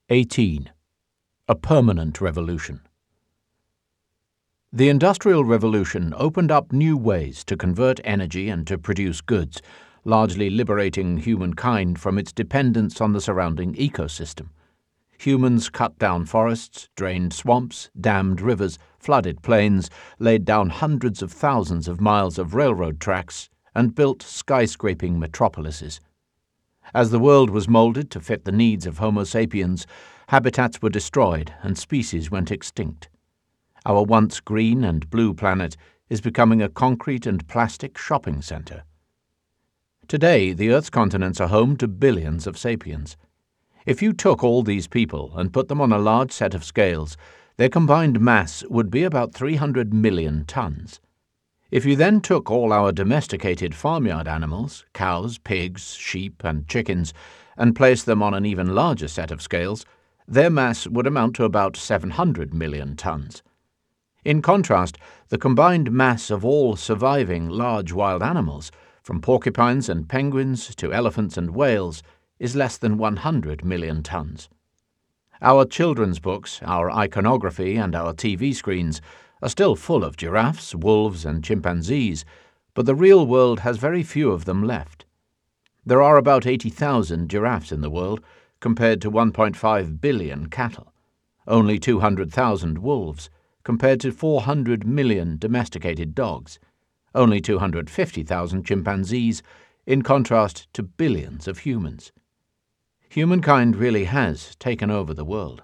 18. A permanent revolution. The Industrial Revolution opened up new ways to convert energy and to produce goods, largely liberating humankind from its dependence on the surrounding ecosystem. Humans cut down forests, drained swamps, dammed rivers, flooded plains, laid down hundreds of thousands of miles of railroad tracks, and built skyscraping metropolises. As the world was molded to fit the needs of Homo sapiens, habitats were destroyed and species went extinct. Our once green and blue planet is becoming a concrete and plastic shopping center. Today, the Earth's continents are home to billions of sapiens. If you took all these people and put them on a large set of scales, their combined mass would be about 300 million tons. If you then took all our domesticated farmyard animals, cows, pigs, sheep, and chickens, and placed them on an even larger set of scales, their mass would amount to about 700 million tons. In contrast, the combined mass of all surviving large wild animals, from porcupines and penguins to elephants and whales, is less than 100 million tons. Our children's books, our iconography, and our TV screens are still full of giraffes, wolves, and chimpanzees, but the real world has very few of them left. There are about 80,000 giraffes in the world, compared to 1.5 billion cattle, only 200,000 wolves, compared to 400 million domesticated dogs, only 250,000 chimpanzees, in contrast to billions of humans. Humankind really has taken over the world.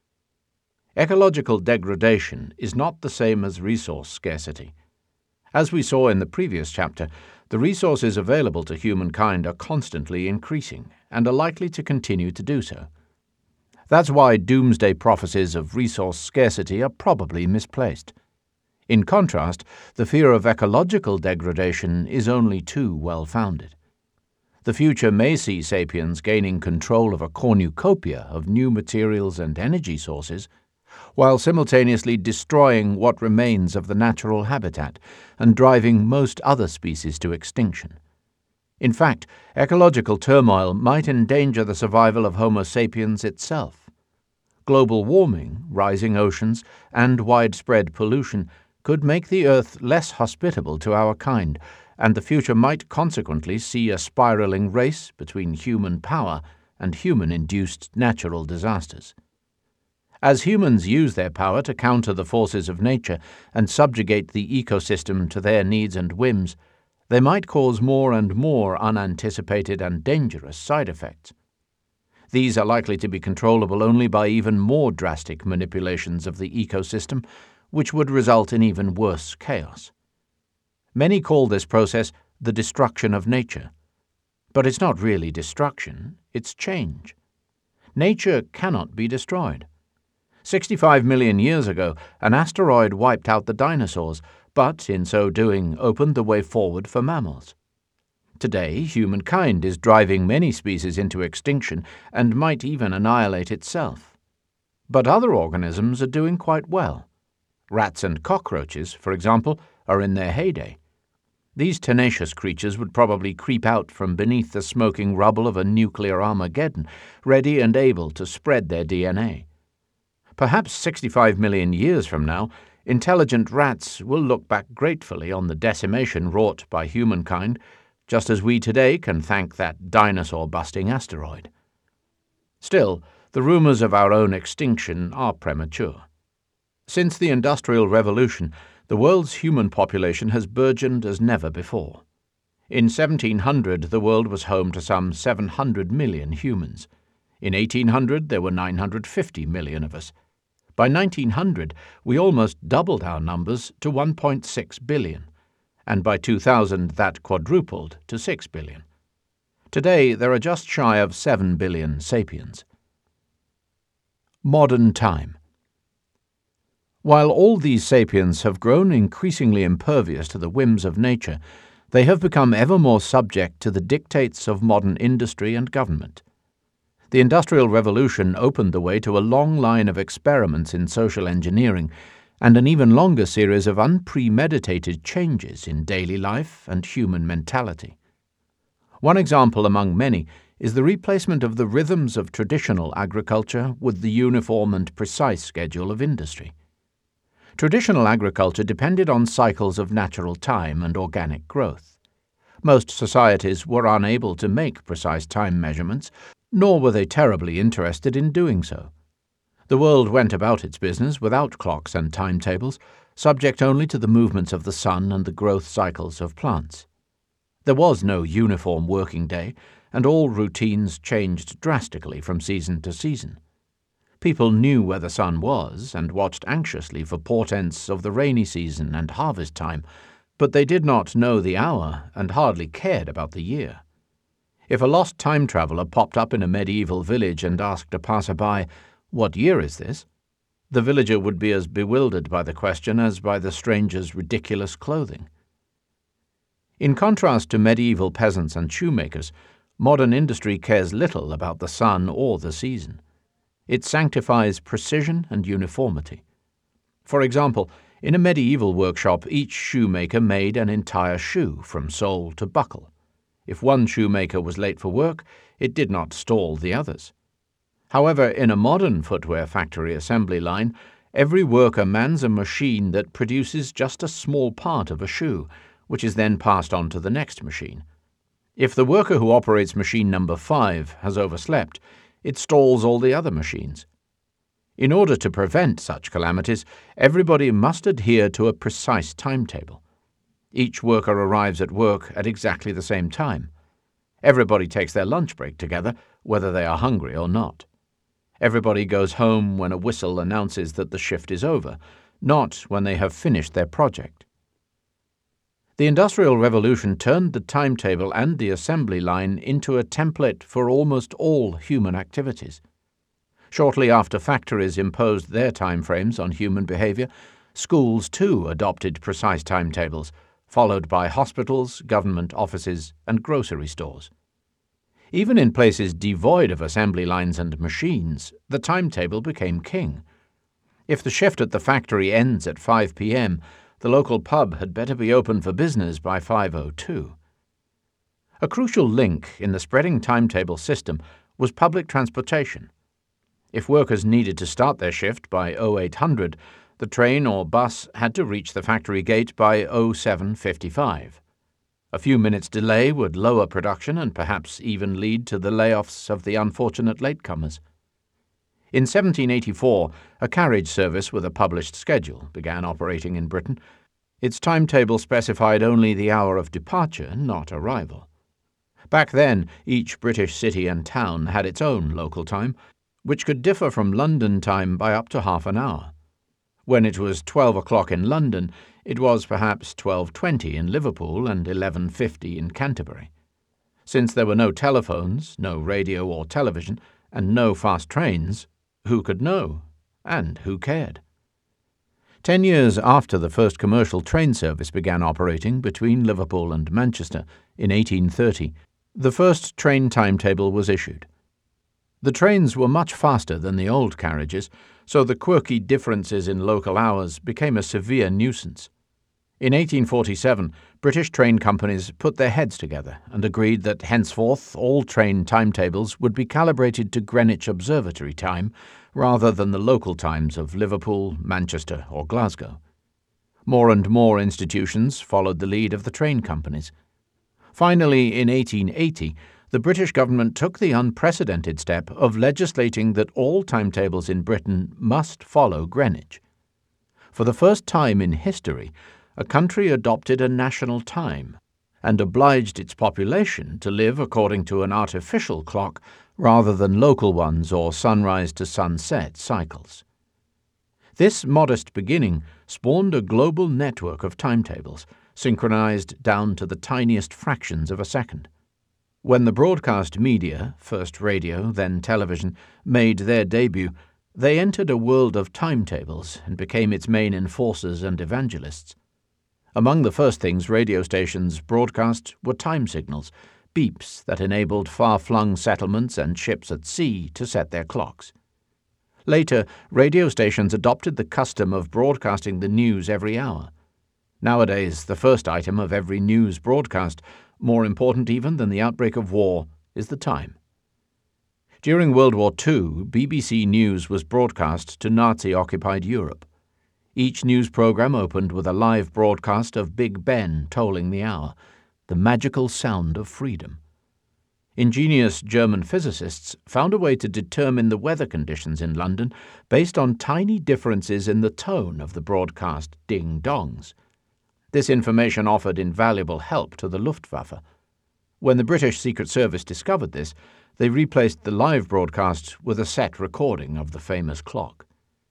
Ecological degradation is not the same as resource scarcity. As we saw in the previous chapter, the resources available to humankind are constantly increasing and are likely to continue to do so. That's why doomsday prophecies of resource scarcity are probably misplaced. In contrast, the fear of ecological degradation is only too well-founded. The future may see sapiens gaining control of a cornucopia of new materials and energy sources, while simultaneously destroying what remains of the natural habitat and driving most other species to extinction. In fact, ecological turmoil might endanger the survival of Homo sapiens itself. Global warming, rising oceans, and widespread pollution could make the Earth less hospitable to our kind, and the future might consequently see a spiraling race between human power and human-induced natural disasters. As humans use their power to counter the forces of nature and subjugate the ecosystem to their needs and whims, they might cause more and more unanticipated and dangerous side effects. These are likely to be controllable only by even more drastic manipulations of the ecosystem, which would result in even worse chaos. Many call this process the destruction of nature. But it's not really destruction, it's change. Nature cannot be destroyed. 65 million years ago, an asteroid wiped out the dinosaurs, but in so doing opened the way forward for mammals. Today, humankind is driving many species into extinction and might even annihilate itself. But other organisms are doing quite well. Rats and cockroaches, for example, are in their heyday. These tenacious creatures would probably creep out from beneath the smoking rubble of a nuclear Armageddon, ready and able to spread their DNA. Perhaps 65 million years from now, intelligent rats will look back gratefully on the decimation wrought by humankind, just as we today can thank that dinosaur-busting asteroid. Still, the rumors of our own extinction are premature. Since the Industrial Revolution, the world's human population has burgeoned as never before. In 1700, the world was home to some 700 million humans. In 1800, there were 950 million of us. By 1900, we almost doubled our numbers to 1.6 billion, and by 2000 that quadrupled to 6 billion. Today, there are just shy of 7 billion sapiens. Modern time. While all these sapiens have grown increasingly impervious to the whims of nature, they have become ever more subject to the dictates of modern industry and government. The Industrial Revolution opened the way to a long line of experiments in social engineering and an even longer series of unpremeditated changes in daily life and human mentality. One example among many is the replacement of the rhythms of traditional agriculture with the uniform and precise schedule of industry. Traditional agriculture depended on cycles of natural time and organic growth. Most societies were unable to make precise time measurements, nor were they terribly interested in doing so. The world went about its business without clocks and timetables, subject only to the movements of the sun and the growth cycles of plants. There was no uniform working day, and all routines changed drastically from season to season. People knew where the sun was and watched anxiously for portents of the rainy season and harvest time, but they did not know the hour and hardly cared about the year. If a lost time traveler popped up in a medieval village and asked a passerby, "What year is this?" the villager would be as bewildered by the question as by the stranger's ridiculous clothing. In contrast to medieval peasants and shoemakers, modern industry cares little about the sun or the season. It sanctifies precision and uniformity. For example, in a medieval workshop, each shoemaker made an entire shoe from sole to buckle. If one shoemaker was late for work, it did not stall the others. However, in a modern footwear factory assembly line, every worker mans a machine that produces just a small part of a shoe, which is then passed on to the next machine. If the worker who operates machine number 5 has overslept, it stalls all the other machines. In order to prevent such calamities, everybody must adhere to a precise timetable. Each worker arrives at work at exactly the same time. Everybody takes their lunch break together, whether they are hungry or not. Everybody goes home when a whistle announces that the shift is over, not when they have finished their project. The Industrial Revolution turned the timetable and the assembly line into a template for almost all human activities. Shortly after factories imposed their time frames on human behavior, schools too adopted precise timetables, followed by hospitals, government offices, and grocery stores. Even in places devoid of assembly lines and machines, the timetable became king. If the shift at the factory ends at 5 p.m., the local pub had better be open for business by 5:02. A crucial link in the spreading timetable system was public transportation. If workers needed to start their shift by 0800, the train or bus had to reach the factory gate by 0755. A few minutes' delay would lower production and perhaps even lead to the layoffs of the unfortunate latecomers. In 1784, a carriage service with a published schedule began operating in Britain. Its timetable specified only the hour of departure, not arrival. Back then, each British city and town had its own local time, which could differ from London time by up to half an hour. When it was 12 o'clock in London, it was perhaps 12:20 in Liverpool and 11:50 in Canterbury. Since there were no telephones, no radio or television, and no fast trains, who could know? And who cared? 10 years after the first commercial train service began operating between Liverpool and Manchester in 1830, the first train timetable was issued. The trains were much faster than the old carriages, so the quirky differences in local hours became a severe nuisance. In 1847, British train companies put their heads together and agreed that henceforth all train timetables would be calibrated to Greenwich Observatory time rather than the local times of Liverpool, Manchester, or Glasgow. More and more institutions followed the lead of the train companies. Finally, in 1880, the British government took the unprecedented step of legislating that all timetables in Britain must follow Greenwich. For the first time in history, a country adopted a national time and obliged its population to live according to an artificial clock rather than local ones or sunrise to sunset cycles. This modest beginning spawned a global network of timetables, synchronized down to the tiniest fractions of a second. When the broadcast media, first radio, then television, made their debut, they entered a world of timetables and became its main enforcers and evangelists. Among the first things radio stations broadcast were time signals, beeps that enabled far-flung settlements and ships at sea to set their clocks. Later, radio stations adopted the custom of broadcasting the news every hour. Nowadays, the first item of every news broadcast, more important even than the outbreak of war, is the time. During World War II, BBC News was broadcast to Nazi-occupied Europe. Each news program opened with a live broadcast of Big Ben tolling the hour, the magical sound of freedom. Ingenious German physicists found a way to determine the weather conditions in London based on tiny differences in the tone of the broadcast ding-dongs. This information offered invaluable help to the Luftwaffe. When the British Secret Service discovered this, they replaced the live broadcast with a set recording of the famous clock.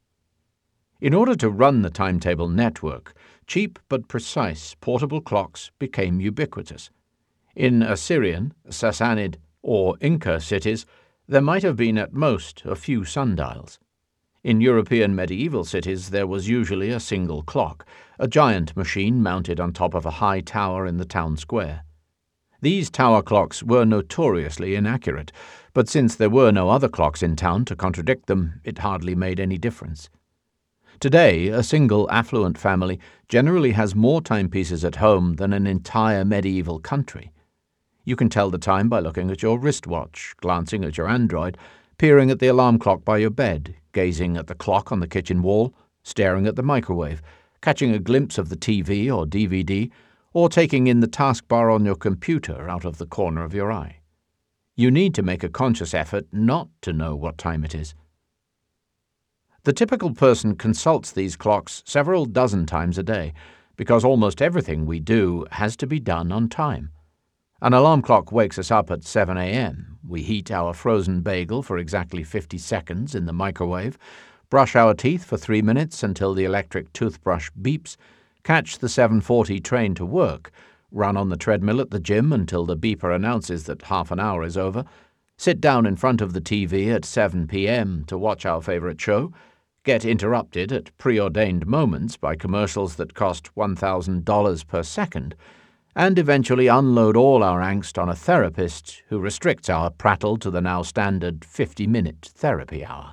In order to run the timetable network, cheap but precise portable clocks became ubiquitous. In Assyrian, Sassanid, or Inca cities, there might have been at most a few sundials. In European medieval cities there was usually a single clock, a giant machine mounted on top of a high tower in the town square. These tower clocks were notoriously inaccurate, but since there were no other clocks in town to contradict them, it hardly made any difference. Today, a single affluent family generally has more timepieces at home than an entire medieval country. You can tell the time by looking at your wristwatch, glancing at your Android, peering at the alarm clock by your bed, gazing at the clock on the kitchen wall, staring at the microwave, catching a glimpse of the TV or DVD, or taking in the taskbar on your computer out of the corner of your eye. You need to make a conscious effort not to know what time it is. The typical person consults these clocks several dozen times a day, because almost everything we do has to be done on time. An alarm clock wakes us up at 7 a.m. We heat our frozen bagel for exactly 50 seconds in the microwave, brush our teeth for 3 minutes until the electric toothbrush beeps, catch the 7:40 train to work, run on the treadmill at the gym until the beeper announces that half an hour is over, sit down in front of the TV at 7 p.m. to watch our favorite show, get interrupted at preordained moments by commercials that cost $1,000 per second, and eventually unload all our angst on a therapist who restricts our prattle to the now standard 50-minute therapy hour.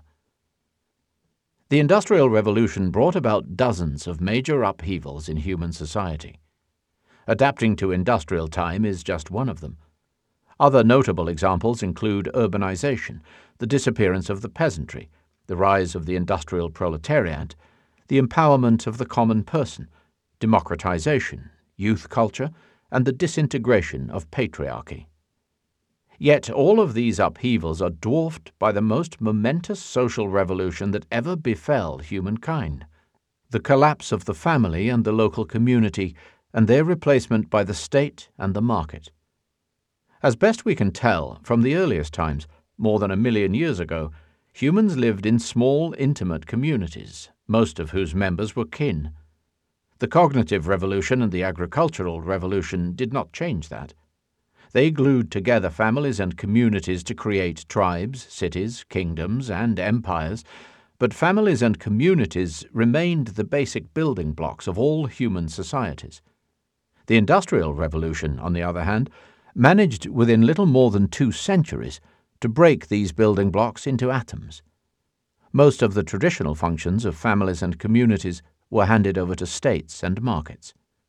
The Industrial Revolution brought about dozens of major upheavals in human society. Adapting to industrial time is just one of them. Other notable examples include urbanization, the disappearance of the peasantry, the rise of the industrial proletariat, the empowerment of the common person, democratization, youth culture, and the disintegration of patriarchy. Yet all of these upheavals are dwarfed by the most momentous social revolution that ever befell humankind: the collapse of the family and the local community, and their replacement by the state and the market. As best we can tell, from the earliest times, more than 1 million years ago, humans lived in small, intimate communities, most of whose members were kin. The cognitive revolution and the agricultural revolution did not change that. They glued together families and communities to create tribes, cities, kingdoms, and empires, but families and communities remained the basic building blocks of all human societies. The Industrial Revolution, on the other hand, managed within little more than 2 centuries to break these building blocks into atoms. Most of the traditional functions of families and communities were handed over to states and markets.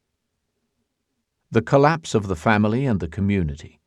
The collapse of the family and the community.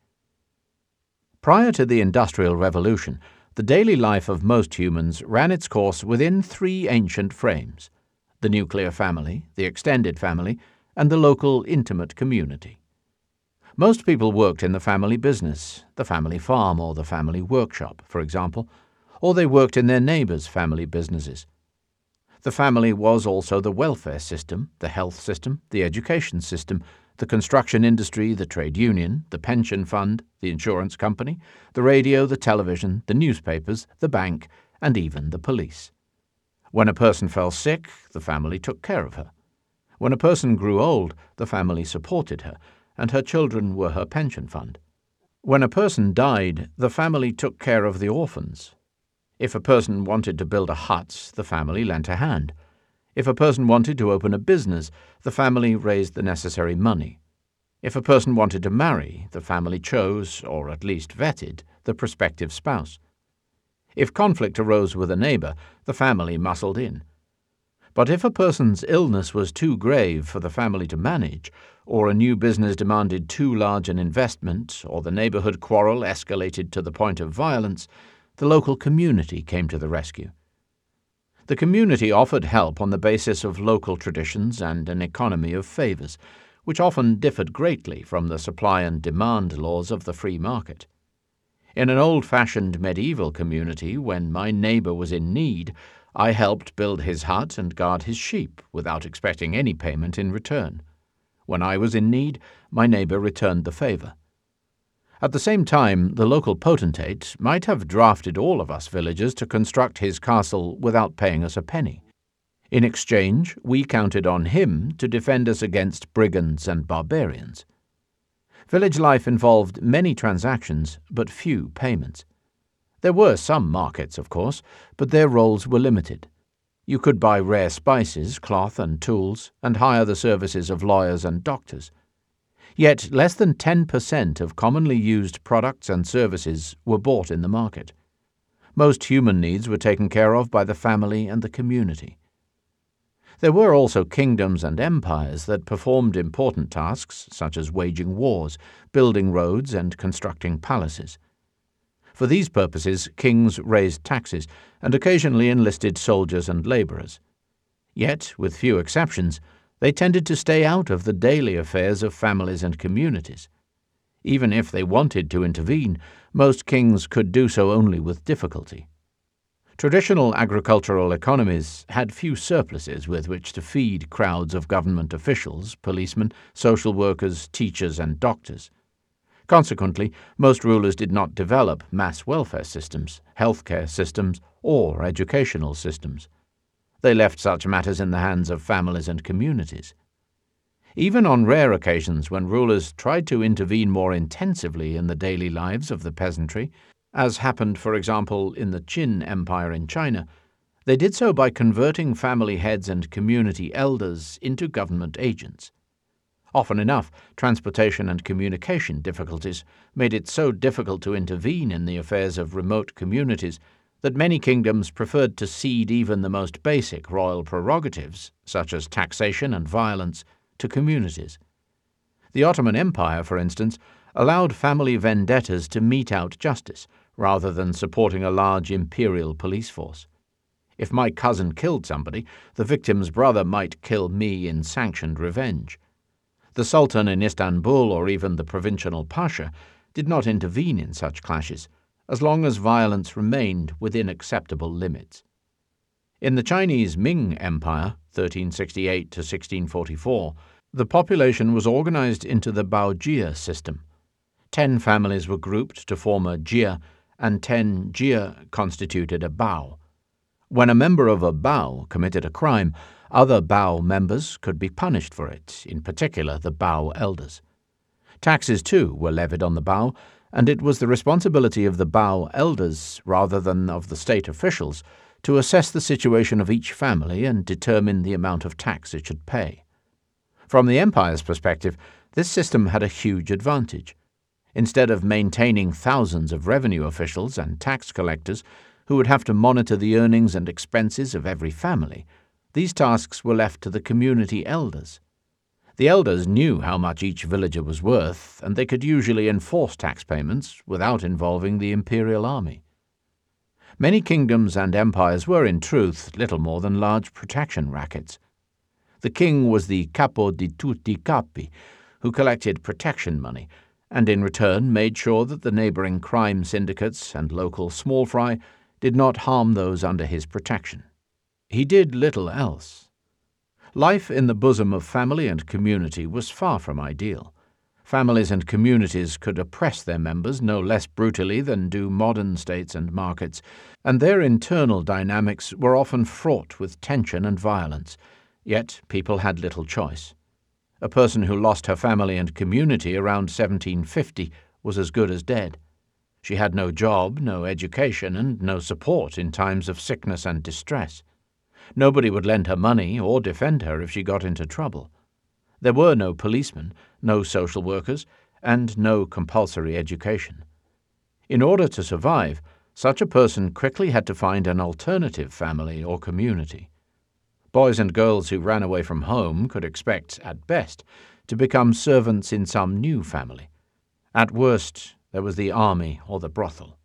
Prior to the Industrial Revolution, the daily life of most humans ran its course within 3 ancient frames: the nuclear family, the extended family, and the local intimate community. Most people worked in the family business, the family farm or the family workshop, for example, or they worked in their neighbors' family businesses. The family was also the welfare system, the health system, the education system, the construction industry, the trade union, the pension fund, the insurance company, the radio, the television, the newspapers, the bank, and even the police. When a person fell sick, the family took care of her. When a person grew old, the family supported her, and her children were her pension fund. When a person died, the family took care of the orphans. If a person wanted to build a hut, the family lent a hand. If a person wanted to open a business, the family raised the necessary money. If a person wanted to marry, the family chose, or at least vetted, the prospective spouse. If conflict arose with a neighbor, the family muscled in. But if a person's illness was too grave for the family to manage, or a new business demanded too large an investment, or the neighborhood quarrel escalated to the point of violence, the local community came to the rescue. The community offered help on the basis of local traditions and an economy of favours, which often differed greatly from the supply and demand laws of the free market. In an old-fashioned medieval community, when my neighbour was in need, I helped build his hut and guard his sheep without expecting any payment in return. When I was in need, my neighbour returned the favour. At the same time, the local potentate might have drafted all of us villagers to construct his castle without paying us a penny. In exchange, we counted on him to defend us against brigands and barbarians. Village life involved many transactions, but few payments. There were some markets, of course, but their roles were limited. You could buy rare spices, cloth and tools, and hire the services of lawyers and doctors. Yet less than 10% of commonly used products and services were bought in the market. Most human needs were taken care of by the family and the community. There were also kingdoms and empires that performed important tasks such as waging wars, building roads, and constructing palaces. For these purposes, kings raised taxes and occasionally enlisted soldiers and labourers. Yet, with few exceptions, they tended to stay out of the daily affairs of families and communities. Even if they wanted to intervene, most kings could do so only with difficulty. Traditional agricultural economies had few surpluses with which to feed crowds of government officials, policemen, social workers, teachers, and doctors. Consequently, most rulers did not develop mass welfare systems, healthcare systems, or educational systems. They left such matters in the hands of families and communities. Even on rare occasions when rulers tried to intervene more intensively in the daily lives of the peasantry, as happened, for example, in the Qin Empire in China, they did so by converting family heads and community elders into government agents. Often enough, transportation and communication difficulties made it so difficult to intervene in the affairs of remote communities that many kingdoms preferred to cede even the most basic royal prerogatives, such as taxation and violence, to communities. The Ottoman Empire, for instance, allowed family vendettas to mete out justice, rather than supporting a large imperial police force. If my cousin killed somebody, the victim's brother might kill me in sanctioned revenge. The Sultan in Istanbul or even the provincial pasha did not intervene in such clashes, as long as violence remained within acceptable limits. In the Chinese Ming Empire, 1368 to 1644, the population was organized into the Baojia system. 10 families were grouped to form a jia, and 10 jia constituted a bao. When a member of a bao committed a crime, other bao members could be punished for it, in particular the bao elders. Taxes, too, were levied on the bao, and it was the responsibility of the bao elders, rather than of the state officials, to assess the situation of each family and determine the amount of tax it should pay. From the empire's perspective, this system had a huge advantage. Instead of maintaining thousands of revenue officials and tax collectors who would have to monitor the earnings and expenses of every family, these tasks were left to the community elders. The elders knew how much each villager was worth, and they could usually enforce tax payments without involving the imperial army. Many kingdoms and empires were, in truth, little more than large protection rackets. The king was the capo di tutti capi, who collected protection money, and in return made sure that the neighboring crime syndicates and local small fry did not harm those under his protection. He did little else. Life in the bosom of family and community was far from ideal. Families and communities could oppress their members no less brutally than do modern states and markets, and their internal dynamics were often fraught with tension and violence. Yet people had little choice. A person who lost her family and community around 1750 was as good as dead. She had no job, no education, and no support in times of sickness and distress. Nobody would lend her money or defend her if she got into trouble. There were no policemen, no social workers, and no compulsory education. In order to survive, such a person quickly had to find an alternative family or community. Boys and girls who ran away from home could expect, at best, to become servants in some new family. At worst, there was the army or the brothel.